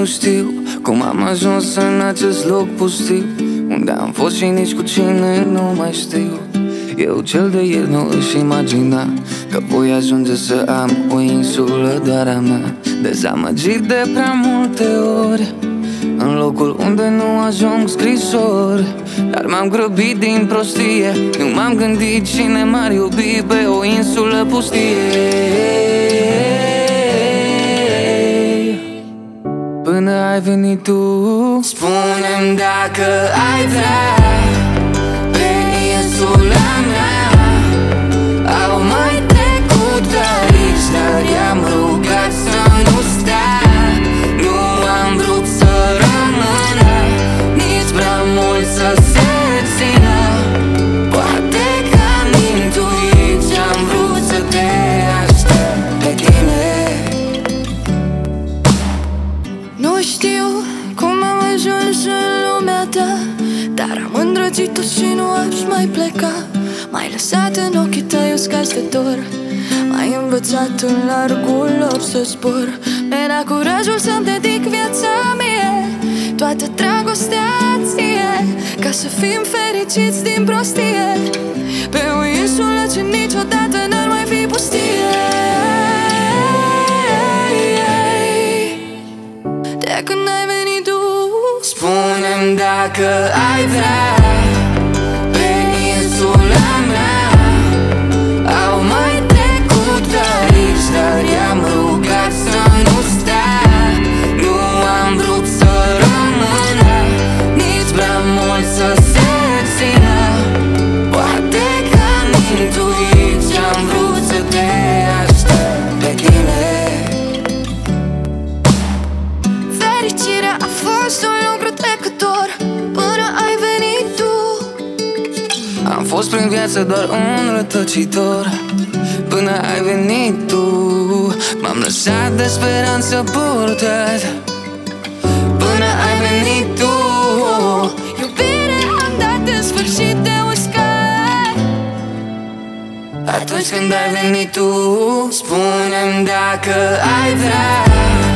nu știu cum am ajuns în acest loc pustiu, unde am fost și nici cu cine nu mai știu. Eu cel de ieri nu își imagina că voi ajunge să am o insulă doar a mea. Dezamăgit de prea multe ori, în locul unde nu ajung scrisori. Dar m-am grăbit din prostie, nu m-am gândit cine m-ar iubi pe o insulă pustie. Până ai venit tu, spune-mi dacă ai vrea pe insula mea. Au mai trecut de aici, dar i-am rugat să nu stea. Nu am vrut să rămână, nici prea mult să se țină. Poate că am intuit ce-am vrut să te aștept pe tine. Nu știu cum am ajuns în lumea ta, dar am îndrăgit-o și nu aș mai pleca. M-ai lăsat în ochii tăi uscați de dor, m-ai învățat în largul lor să zbor. Mi-ai dat curajul să-mi dedic viața mie, toată dragostea ție, ca să fim fericiți din prostie, pe o insulă ce niciodată n-ar mai fi pustie. De când ai venit tu, spune-mi dacă ai vrea pe insula mea. Au mai trecut de aici, dar i-am rugat să nu stea. Nu am vrut să rămână, nici prea mult să se țină. Poate că am intuit ce-am vrut să te aștept pe tine. fericirea a fost un lucru trecător până ai venit tu. Am fost prin viață doar un rătăcitor până ai venit tu. M-am lăsat de speranță purtat până ai venit tu. Iubire am dat în sfârșit de uscat Atunci când ai venit tu, spune-mi dacă ai vrea